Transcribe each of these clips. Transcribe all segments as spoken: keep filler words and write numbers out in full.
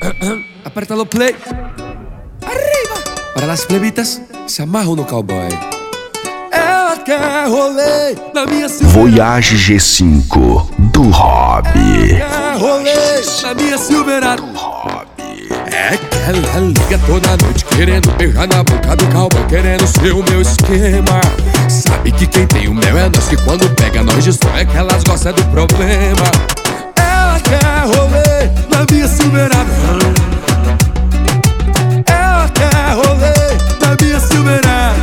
Aperta o play. Arriba! Para as plebitas, se amarram no cowboy. Ela quer rolê na minha Silverado. Voyage G cinco do Hobby. Ela quer rolê na minha Silverado. É que ela liga toda noite querendo beijar na boca do cowboy, querendo ser o meu esquema. Sabe que quem tem o mel é nós, que quando pega nós destrói, é que elas gostam do problema. Ela quer rolê na minha Silverado. Ela quer rolê na minha Silverado.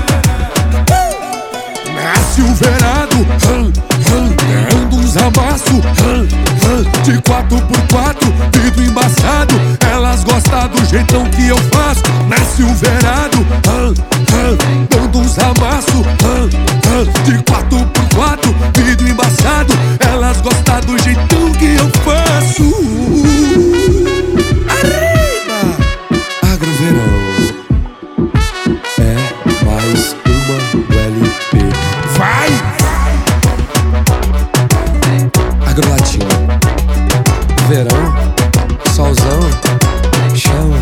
Na Silverado, dando uns amassos de quatro por quatro, vidro embaçado. Elas gostam do jeitão que eu faço. Na Silverado, dando uns amassos de quatro por quatro, vidro embaçado. Elas gostam do jeitão que eu faço. Arriba! Agroverão é mais uma do L P. Vai! Agrolatino, verão, solzão, chama.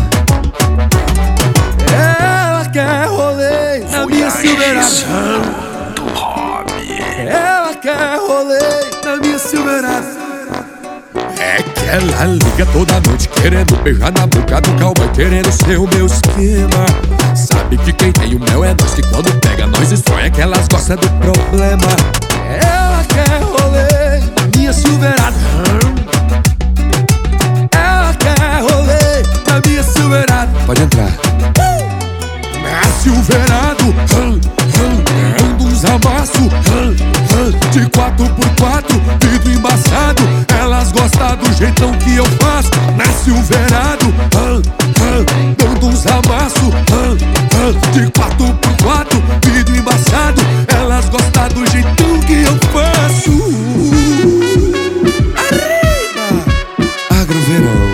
Ela quer rolê na minha Silverado. Do Hobby. Ela quer rolê na minha Silverado. É que ela liga toda noite querendo beijar na boca do cowboy, querendo ser o meu esquema. Sabe que quem tem o mel é nós, que quando pega nós destrói, é que elas gostam do problema. Ela quer rolê na minha Silverado. Ela quer rolê na minha Silverado. Pode entrar. Na Silverado, dando uns amassos de quatro por quatro, vidro embaçado. Elas gostam do jeitão que eu faço. Na Silverado, dando uns amassos de quatro por quatro, vidro embaçado. Elas gostam do jeitão que eu faço. Arriba! Agroverão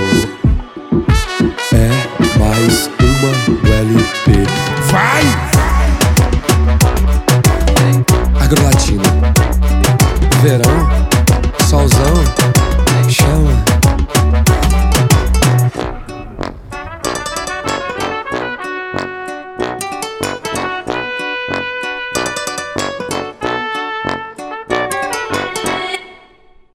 é mais uma do L P. Vai! Agrolatino,